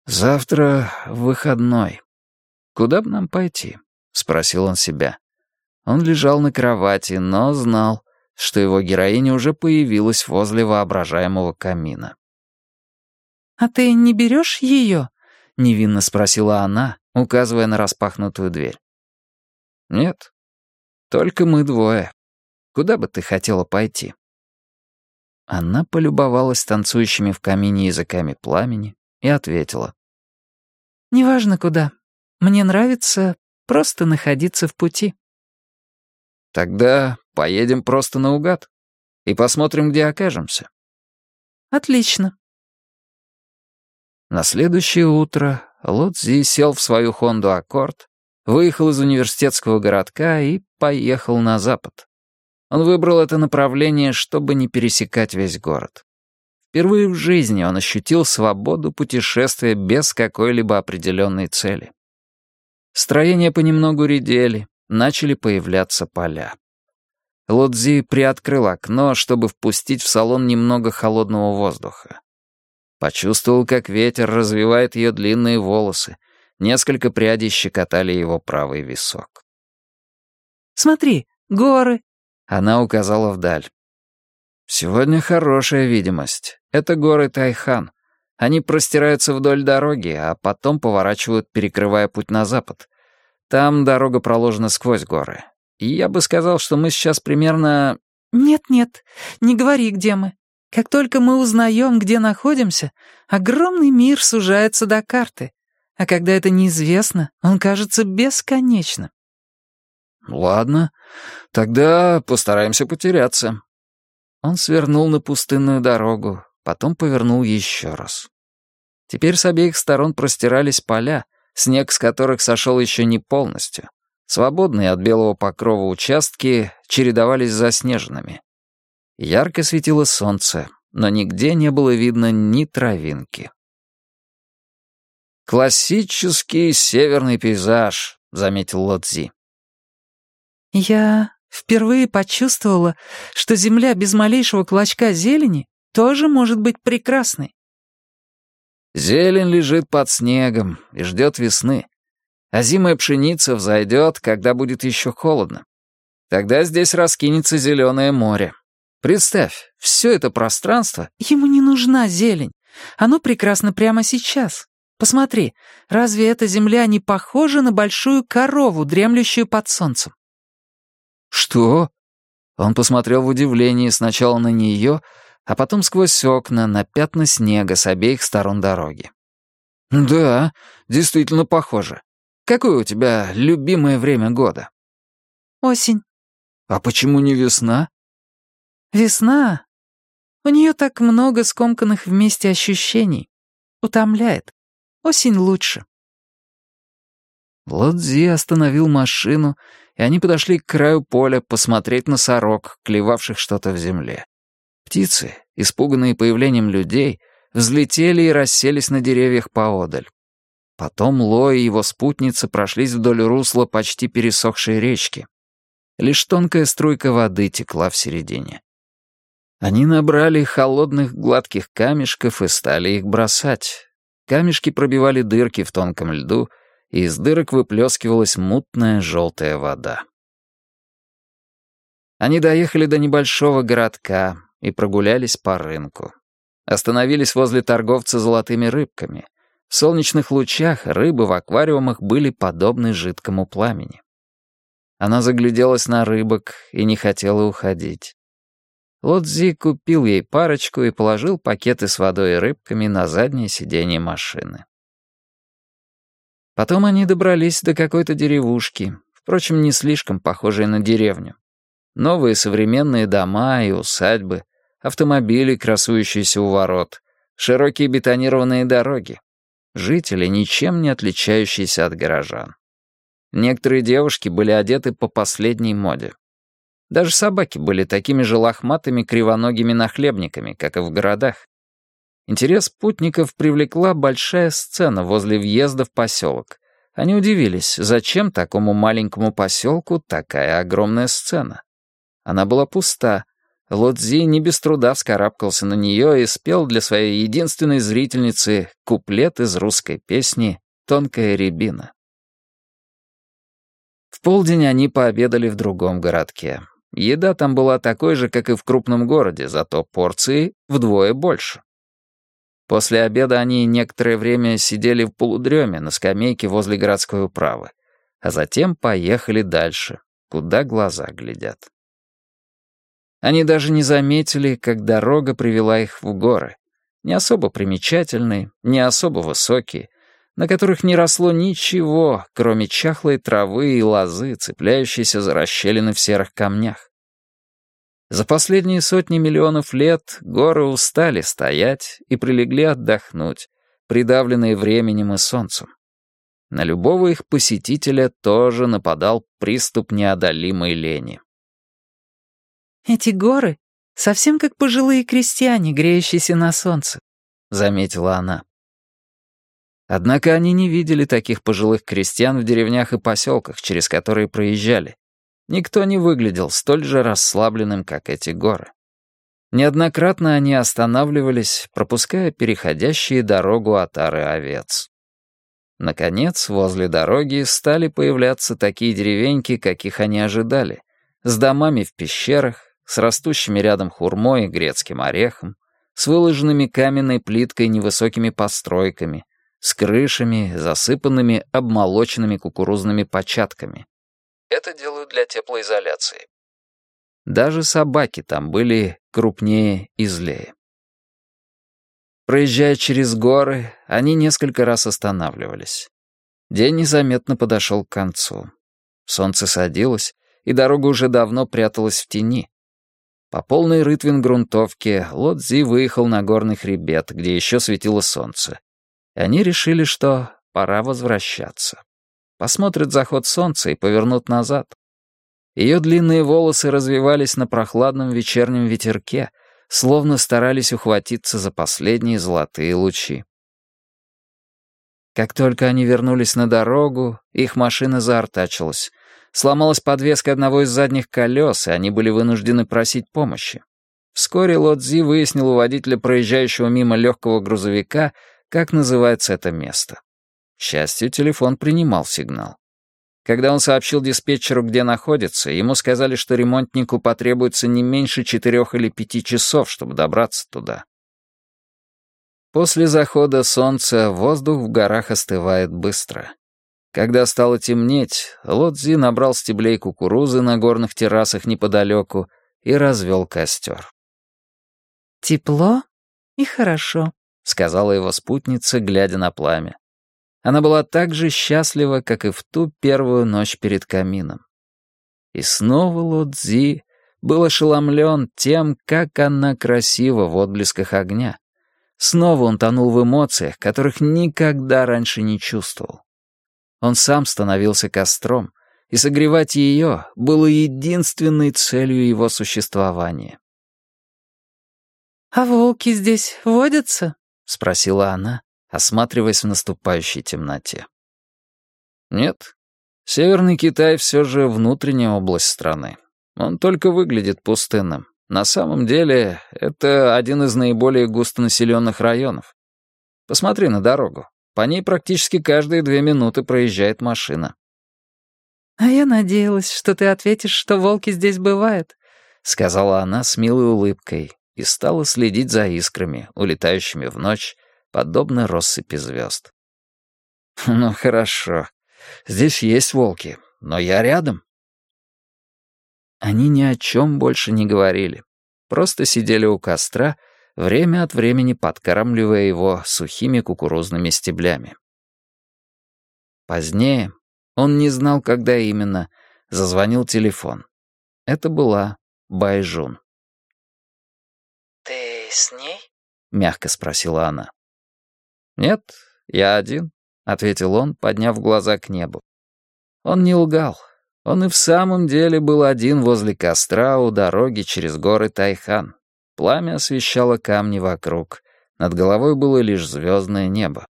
«Завтра выходной. Куда бы нам пойти?» — спросил он себя. Он лежал на кровати, но знал, что его героиня уже появилась возле воображаемого камина. «А ты не берешь ее?» — невинно спросила она, указывая на распахнутую дверь. «Нет, только мы двое. Куда бы ты хотела пойти?» Она полюбовалась танцующими в камине языками пламени и ответила. «Неважно куда. Мне нравится просто находиться в пути». «Тогда поедем просто наугад и посмотрим, где окажемся». «Отлично». На следующее утро Лодзи сел в свою Хонду Аккорд, выехал из университетского городка и поехал на запад. Он выбрал это направление, чтобы не пересекать весь город. Впервые в жизни он ощутил свободу путешествия без какой-либо определенной цели. Строения понемногу редели, начали появляться поля. Лодзи приоткрыл окно, чтобы впустить в салон немного холодного воздуха. Почувствовал, как ветер развивает ее длинные волосы, несколько прядей щекотали его правый висок. «Смотри, горы!» — она указала вдаль. «Сегодня хорошая видимость. Это горы Тайхан. Они простираются вдоль дороги, а потом поворачивают, перекрывая путь на запад. Там дорога проложена сквозь горы. И я бы сказал, что мы сейчас примерно...» «Нет-нет, не говори, где мы. Как только мы узнаем, где находимся, огромный мир сужается до карты. А когда это неизвестно, он кажется бесконечным». «Ладно, тогда постараемся потеряться». Он свернул на пустынную дорогу, потом повернул еще раз. Теперь с обеих сторон простирались поля, снег с которых сошел еще не полностью. Свободные от белого покрова участки чередовались с заснеженными. Ярко светило солнце, но нигде не было видно ни травинки. «Классический северный пейзаж», — заметил Лодзи. «Я впервые почувствовала, что земля без малейшего клочка зелени тоже может быть прекрасной». «Зелень лежит под снегом и ждет весны. Озимая пшеница взойдет, когда будет еще холодно. Тогда здесь раскинется зеленое море. Представь, все это пространство...» «Ему не нужна зелень. Оно прекрасно прямо сейчас. Посмотри, разве эта земля не похожа на большую корову, дремлющую под солнцем?» «Что?» Он посмотрел в удивлении сначала на нее, а потом сквозь окна на пятна снега с обеих сторон дороги. «Да, действительно похоже. Какое у тебя любимое время года?» «Осень». «А почему не весна?» «Весна. У нее так много скомканных вместе ощущений. Утомляет. Осень лучше». Лодзи остановил машину, и они подошли к краю поля посмотреть на сорок, клевавших что-то в земле. Птицы, испуганные появлением людей, взлетели и расселись на деревьях поодаль. Потом Ло и его спутница прошлись вдоль русла почти пересохшей речки. Лишь тонкая струйка воды текла в середине. Они набрали холодных гладких камешков и стали их бросать. Камешки пробивали дырки в тонком льду, и из дырок выплескивалась мутная желтая вода. Они доехали до небольшого городка и прогулялись по рынку. Остановились возле торговца золотыми рыбками. В солнечных лучах рыбы в аквариумах были подобны жидкому пламени. Она загляделась на рыбок и не хотела уходить. Лодзи купил ей парочку и положил пакеты с водой и рыбками на заднее сиденье машины. Потом они добрались до какой-то деревушки, впрочем, не слишком похожей на деревню. Новые современные дома и усадьбы, автомобили, красующиеся у ворот, широкие бетонированные дороги. Жители, ничем не отличающиеся от горожан. Некоторые девушки были одеты по последней моде. Даже собаки были такими же лохматыми кривоногими нахлебниками, как и в городах. Интерес путников привлекла большая сцена возле въезда в поселок. Они удивились, зачем такому маленькому поселку такая огромная сцена. Она была пуста, Лодзи не без труда вскарабкался на нее и спел для своей единственной зрительницы куплет из русской песни «Тонкая рябина». В полдень они пообедали в другом городке. Еда там была такой же, как и в крупном городе, зато порции вдвое больше. После обеда они некоторое время сидели в полудреме на скамейке возле городской управы, а затем поехали дальше, куда глаза глядят. Они даже не заметили, как дорога привела их в горы, не особо примечательные, не особо высокие, на которых не росло ничего, кроме чахлой травы и лозы, цепляющейся за расщелины в серых камнях. За последние сотни миллионов лет горы устали стоять и прилегли отдохнуть, придавленные временем и солнцем. На любого их посетителя тоже нападал приступ неодолимой лени. «Эти горы совсем как пожилые крестьяне, греющиеся на солнце», — заметила она. Однако они не видели таких пожилых крестьян в деревнях и поселках, через которые проезжали. Никто не выглядел столь же расслабленным, как эти горы. Неоднократно они останавливались, пропуская переходящие дорогу отары овец. Наконец, возле дороги стали появляться такие деревеньки, каких они ожидали, с домами в пещерах, с растущими рядом хурмой и грецким орехом, с выложенными каменной плиткой невысокими постройками, с крышами, засыпанными обмолоченными кукурузными початками. Это делают для теплоизоляции. Даже собаки там были крупнее и злее. Проезжая через горы, они несколько раз останавливались. День незаметно подошел к концу. Солнце садилось, и дорога уже давно пряталась в тени. По полной рытвин-грунтовке Лодзи выехал на горный хребет, где еще светило солнце. И они решили, что пора возвращаться. Посмотрят заход солнца и повернут назад. Ее длинные волосы развивались на прохладном вечернем ветерке, словно старались ухватиться за последние золотые лучи. Как только они вернулись на дорогу, их машина заортачилась. Сломалась подвеска одного из задних колес, и они были вынуждены просить помощи. Вскоре Лодзи выяснил у водителя проезжающего мимо легкого грузовика, как называется это место. К счастью, телефон принимал сигнал. Когда он сообщил диспетчеру, где находится, ему сказали, что ремонтнику потребуется не меньше 4 или 5 часов, чтобы добраться туда. После захода солнца воздух в горах остывает быстро. Когда стало темнеть, Лодзи набрал стеблей кукурузы на горных террасах неподалеку и развел костер. «Тепло и хорошо», — сказала его спутница, глядя на пламя. Она была так же счастлива, как и в ту первую ночь перед камином. И снова Лодзи был ошеломлен тем, как она красива в отблесках огня. Снова он тонул в эмоциях, которых никогда раньше не чувствовал. Он сам становился костром, и согревать ее было единственной целью его существования. «А волки здесь водятся?» — спросила она, осматриваясь в наступающей темноте. Нет, Северный Китай все же внутренняя область страны. Он только выглядит пустынным. На самом деле, это один из наиболее густонаселенных районов. Посмотри на дорогу. По ней практически каждые 2 минуты проезжает машина. «А я надеялась, что ты ответишь, что волки здесь бывают», — сказала она с милой улыбкой и стала следить за искрами, улетающими в ночь, подобно россыпи звезд. «Ну, хорошо. Здесь есть волки, но я рядом». Они ни о чем больше не говорили. Просто сидели у костра, время от времени подкармливая его сухими кукурузными стеблями. Позднее, он не знал, когда именно, зазвонил телефон. Это была Байжун. «Ты с ней?» — мягко спросила она. «Нет, я один», — ответил он, подняв глаза к небу. Он не лгал. Он и в самом деле был один возле костра у дороги через горы Тайхан. Пламя освещало камни вокруг. Над головой было лишь звездное небо.